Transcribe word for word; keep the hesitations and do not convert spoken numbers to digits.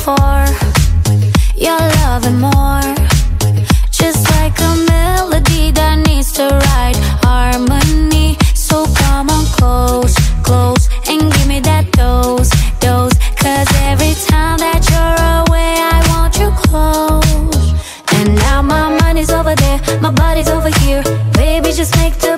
for your love and more. Just like a melody that needs the right harmony. So come on close, close, and give me that dose, dose. Cause every time that you're away, I want you close. And now my mind is over there, my body's over here. Baby, just make the